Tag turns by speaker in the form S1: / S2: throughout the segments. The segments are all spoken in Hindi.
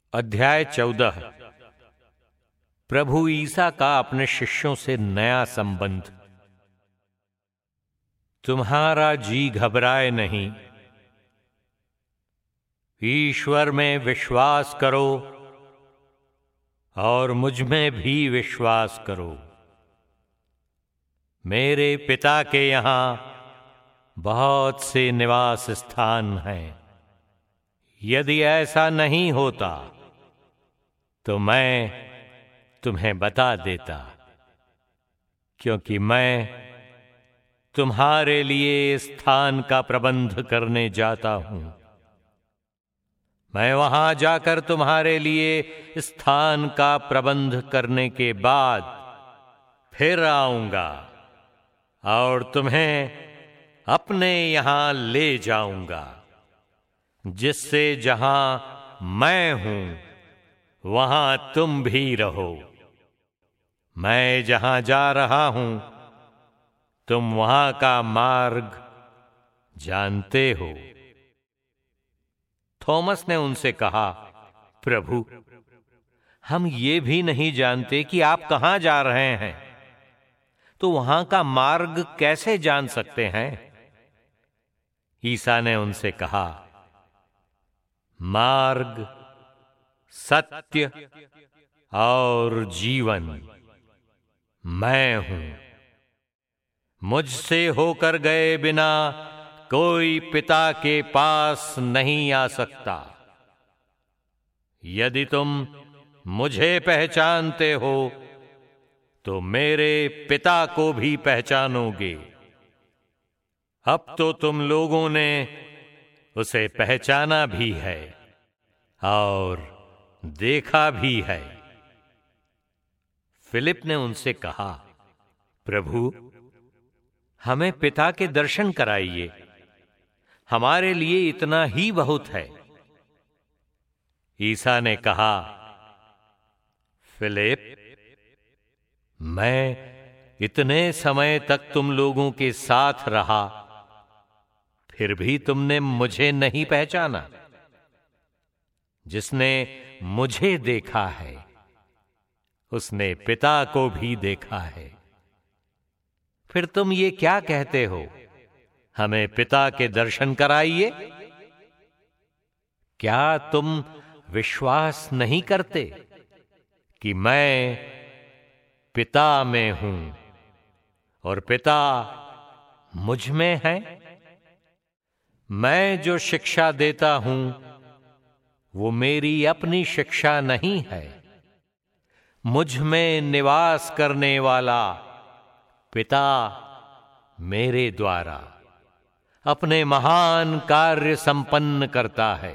S1: अध्याय 14। प्रभु ईसा का अपने शिष्यों से नया संबंध। तुम्हारा जी घबराए नहीं, ईश्वर में विश्वास करो और मुझ में भी विश्वास करो। मेरे पिता के यहां बहुत से निवास स्थान हैं। यदि ऐसा नहीं होता तो मैं तुम्हें बता देता, क्योंकि मैं तुम्हारे लिए स्थान का प्रबंध करने जाता हूं। मैं वहां जाकर तुम्हारे लिए स्थान का प्रबंध करने के बाद फिर आऊंगा और तुम्हें अपने यहां ले जाऊंगा, जिससे जहां मैं हूं वहां तुम भी रहो। मैं जहां जा रहा हूं तुम वहां का मार्ग जानते हो। थॉमस ने उनसे कहा, प्रभु, हम ये भी नहीं जानते कि आप कहां जा रहे हैं, तो वहां का मार्ग कैसे जान सकते हैं? ईसा ने उनसे कहा, मार्ग, सत्य और जीवन मैं हूं। मुझसे होकर गए बिना कोई पिता के पास नहीं आ सकता। यदि तुम मुझे पहचानते हो तो मेरे पिता को भी पहचानोगे। अब तो तुम लोगों ने उसे पहचाना भी है और देखा भी है। फिलिप ने उनसे कहा, प्रभु, हमें पिता के दर्शन कराइए, हमारे लिए इतना ही बहुत है। ईसा ने कहा, फिलिप, मैं इतने समय तक तुम लोगों के साथ रहा, फिर भी तुमने मुझे नहीं पहचाना। जिसने मुझे देखा है उसने पिता को भी देखा है। फिर तुम ये क्या कहते हो, हमें पिता के दर्शन कराइए? क्या तुम विश्वास नहीं करते कि मैं पिता में हूं और पिता मुझ में है? मैं जो शिक्षा देता हूं वो मेरी अपनी शिक्षा नहीं है। मुझ में निवास करने वाला पिता मेरे द्वारा अपने महान कार्य संपन्न करता है।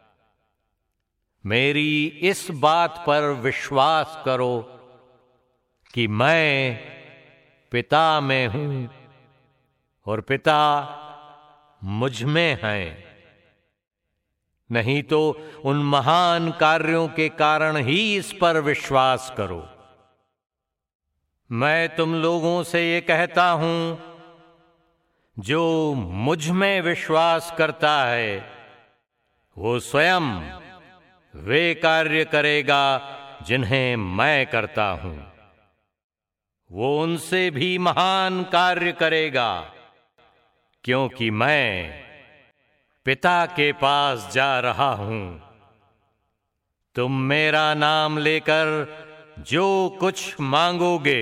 S1: मेरी इस बात पर विश्वास करो कि मैं पिता में हूं और पिता मुझ में है। नहीं तो उन महान कार्यों के कारण ही इस पर विश्वास करो। मैं तुम लोगों से ये कहता हूं, जो मुझ में विश्वास करता है वो स्वयं वे कार्य करेगा जिन्हें मैं करता हूं। वो उनसे भी महान कार्य करेगा, क्योंकि मैं पिता के पास जा रहा हूं। तुम मेरा नाम लेकर जो कुछ मांगोगे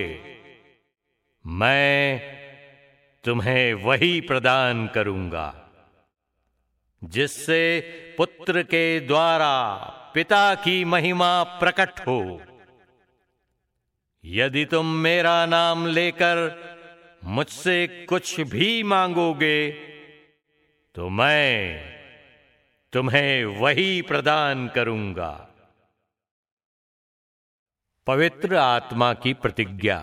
S1: मैं तुम्हें वही प्रदान करूंगा, जिससे पुत्र के द्वारा पिता की महिमा प्रकट हो। यदि तुम मेरा नाम लेकर मुझसे कुछ भी मांगोगे तो मैं तुम्हें वही प्रदान करूंगा। पवित्र आत्मा की प्रतिज्ञा।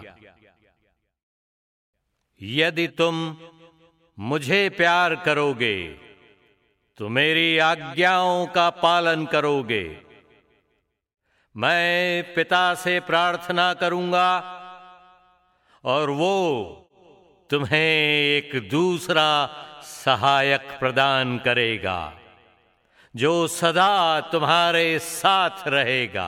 S1: यदि तुम मुझे प्यार करोगे तो मेरी आज्ञाओं का पालन करोगे। मैं पिता से प्रार्थना करूंगा और वो तुम्हें एक दूसरा सहायक प्रदान करेगा, जो सदा तुम्हारे साथ रहेगा।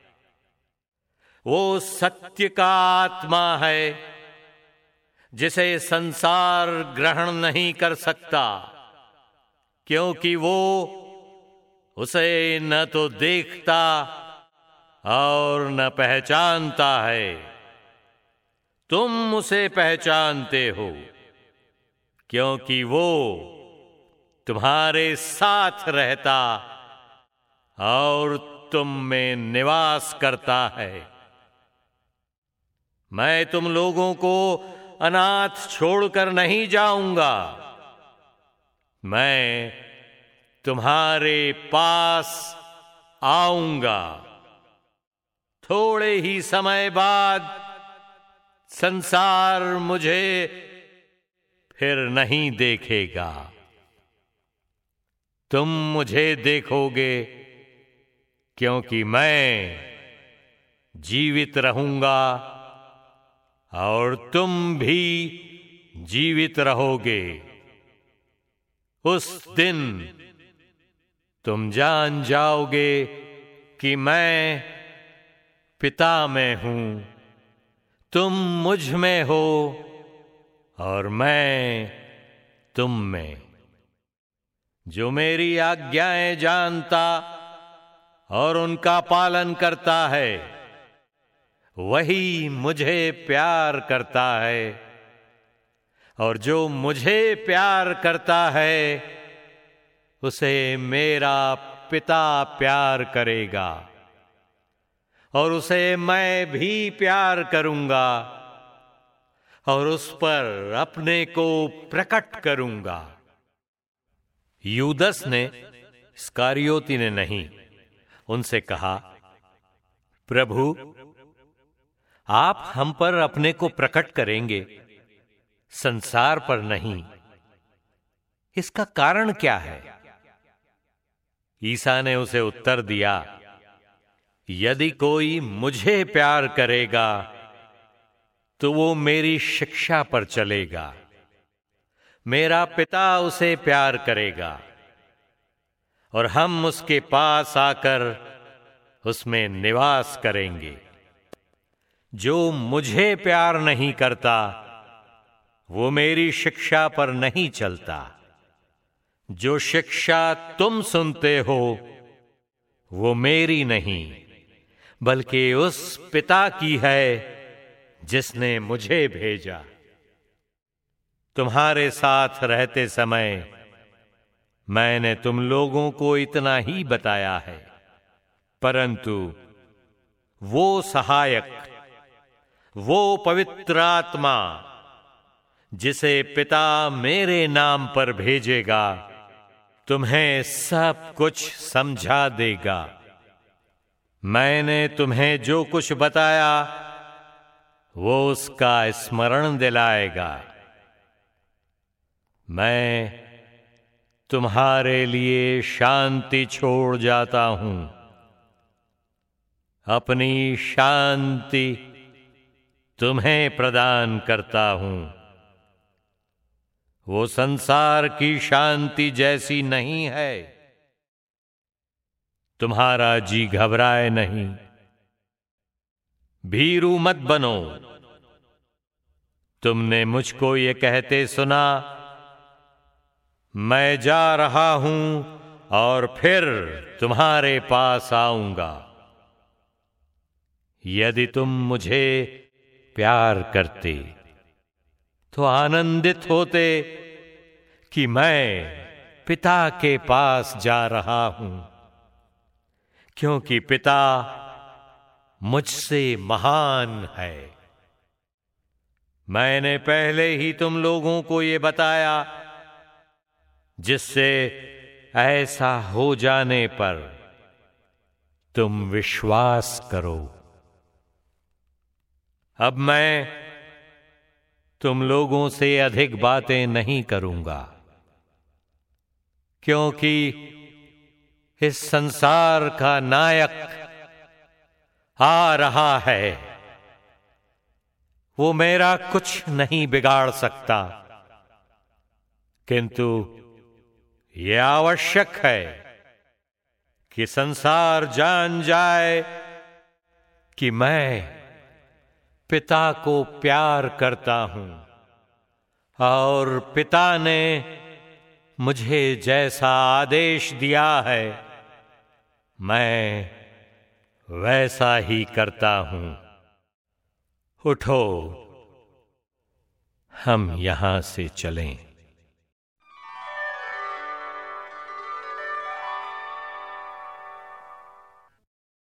S1: वो सत्य का आत्मा है जिसे संसार ग्रहण नहीं कर सकता, क्योंकि वो उसे न तो देखता और न पहचानता है। तुम उसे पहचानते हो, क्योंकि वो तुम्हारे साथ रहता और तुम में निवास करता है। मैं तुम लोगों को अनाथ छोड़कर नहीं जाऊंगा। मैं तुम्हारे पास आऊंगा। थोड़े ही समय बाद संसार मुझे फिर नहीं देखेगा। तुम मुझे देखोगे, क्योंकि मैं जीवित रहूंगा और तुम भी जीवित रहोगे। उस दिन तुम जान जाओगे कि मैं पिता में हूं, तुम मुझ में हो और मैं तुम में। जो मेरी आज्ञाएं जानता और उनका पालन करता है, वही मुझे प्यार करता है, और जो मुझे प्यार करता है उसे मेरा पिता प्यार करेगा, और उसे मैं भी प्यार करूंगा और उस पर अपने को प्रकट करूंगा। यूदस ने, इस्करियोती ने नहीं, उनसे कहा, प्रभु, आप हम पर अपने को प्रकट करेंगे, संसार पर नहीं। इसका कारण क्या है? ईसा ने उसे उत्तर दिया, यदि कोई मुझे प्यार करेगा तो वो मेरी शिक्षा पर चलेगा। मेरा पिता उसे प्यार करेगा और हम उसके पास आकर उसमें निवास करेंगे। जो मुझे प्यार नहीं करता वो मेरी शिक्षा पर नहीं चलता। जो शिक्षा तुम सुनते हो वो मेरी नहीं, बल्कि उस पिता की है जिसने मुझे भेजा। तुम्हारे साथ रहते समय मैंने तुम लोगों को इतना ही बताया है, परंतु वो सहायक, वो पवित्र आत्मा जिसे पिता मेरे नाम पर भेजेगा, तुम्हें सब कुछ समझा देगा। मैंने तुम्हें जो कुछ बताया वो उसका स्मरण दिलाएगा। मैं तुम्हारे लिए शांति छोड़ जाता हूं, अपनी शांति तुम्हें प्रदान करता हूं। वो संसार की शांति जैसी नहीं है। तुम्हारा जी घबराए नहीं, भीरू मत बनो। तुमने मुझको ये कहते सुना, मैं जा रहा हूं और फिर तुम्हारे पास आऊंगा। यदि तुम मुझे प्यार करते तो आनंदित होते कि मैं पिता के पास जा रहा हूं, क्योंकि पिता मुझसे महान है। मैंने पहले ही तुम लोगों को ये बताया, जिससे ऐसा हो जाने पर तुम विश्वास करो। अब मैं तुम लोगों से अधिक बातें नहीं करूंगा, क्योंकि इस संसार का नायक आ रहा है। वो मेरा कुछ नहीं बिगाड़ सकता, किंतु यह आवश्यक है कि संसार जान जाए कि मैं पिता को प्यार करता हूं और पिता ने मुझे जैसा आदेश दिया है मैं वैसा ही करता हूं। उठो, हम यहां से चलें।